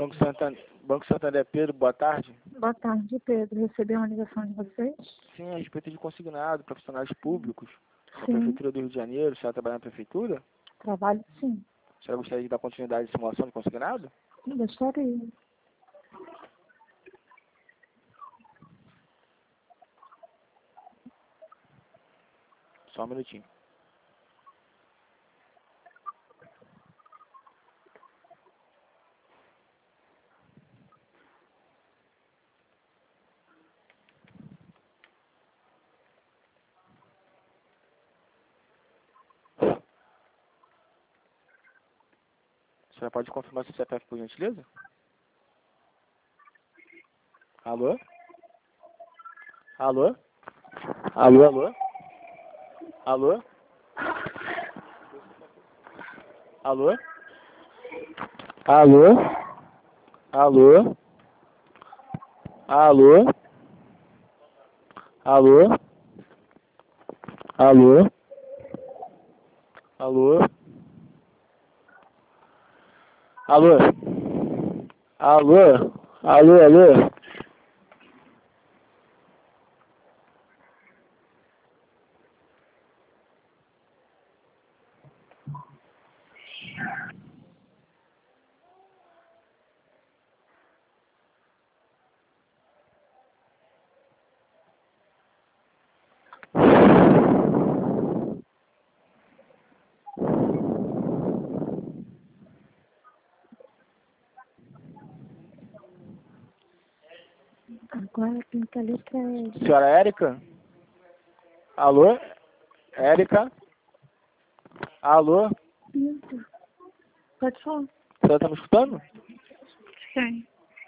Banco Santander, Pedro, boa tarde. Boa tarde, Pedro. Recebi uma ligação de vocês? Sim, a respeito de consignado, profissionais públicos, na Sim. Prefeitura do Rio de Janeiro. A senhora trabalha na Prefeitura? Trabalho, sim. A senhora gostaria de dar continuidade à simulação de consignado? Gostaria. Só um minutinho. A senhora pode confirmar seu CPF, por gentileza? Alô? Alô? Alô, alô? Alô? Alô? Alô? Alô? Alô? Alô? Alô? Alô? Alô? Alô? Alô, alô? Agora pinta a letra L. Senhora Érica? Alô? Érica? Alô? Pinta. Pode falar? A senhora tá me escutando? Sim.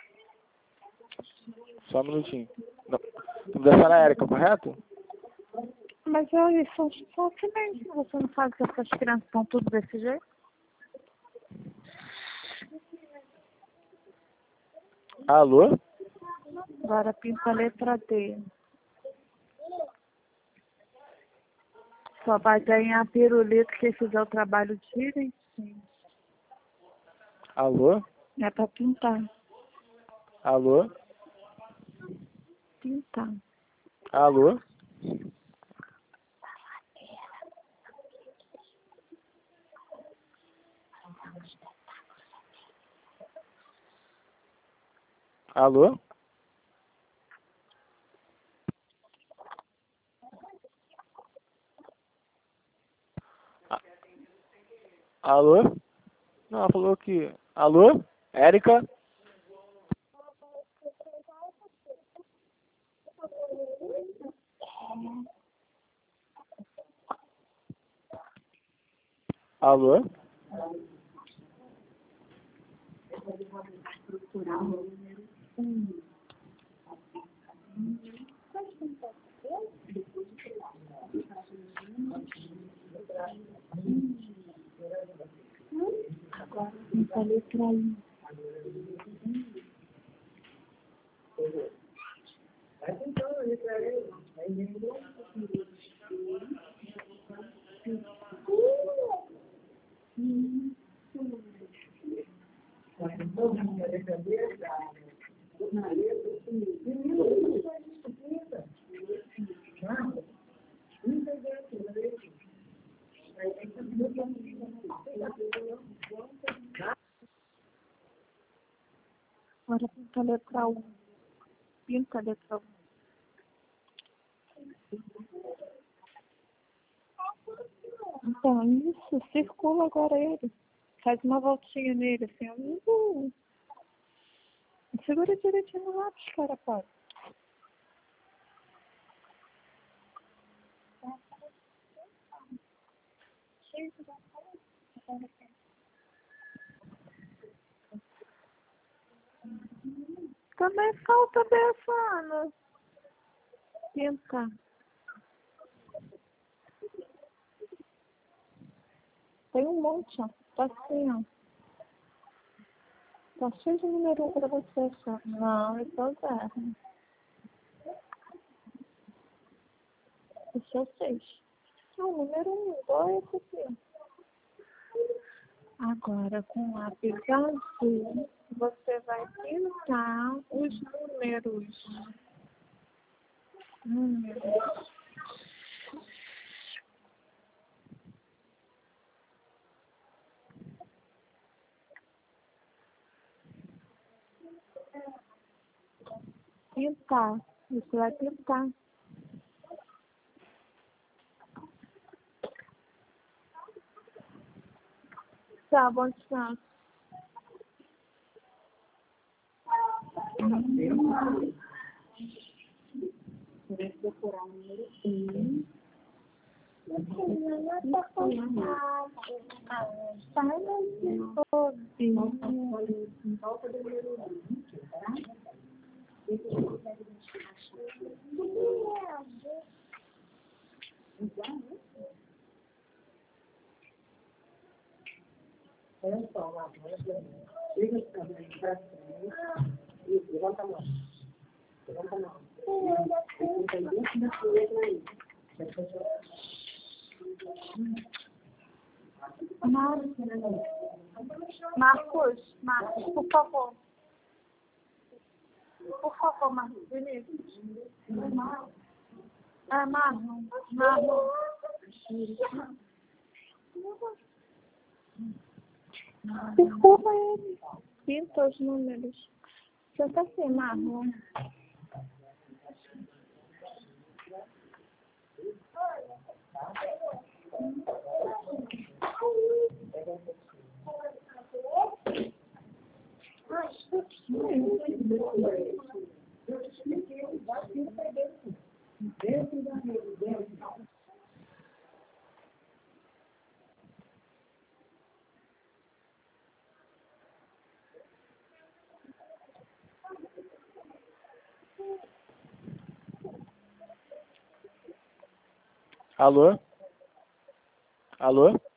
Só um minutinho. Não. O nome da senhora é Érica, correto? Mas olha, só silêncio. Você não sabe que essas crianças estão tudo desse jeito? Alô? Agora pinta a letra D. Só vai ganhar pirulito quem fizer o trabalho direitinho. Alô? É pra pintar. Alô? Pintar. Alô? Alô? Alô? Não, ela falou que... Alô? Érica? Alô? Agora pinta a letra I. Agora pinta a letra U. Pinta a letra U. Então, isso, circula agora ele. Faz uma voltinha nele, assim. Segura direitinho no lápis, cara, pode. Também falta Befana. Pinta. Tem um monte, ó. Tá assim, ó. Tá cheio de número 1 pra você achar. Não, esse é o 0. Esse é o 6. Ah, o número 1, igual esse aqui. Agora, com lápis azul, você vai pintar os números. Pintar. Você vai pintar. Tá, bom descanso. Vai procurar o número 1. Olha só, lá, liga a câmera para frente e levanta a mão. Levanta a mão. Tem dentro da sua letra aí. Marcos, por favor. Por favor, Marcos, Vinícius. Marlon. Desculpa ele. Pinta os números. Senta assim, Marlon. Alô? Alô?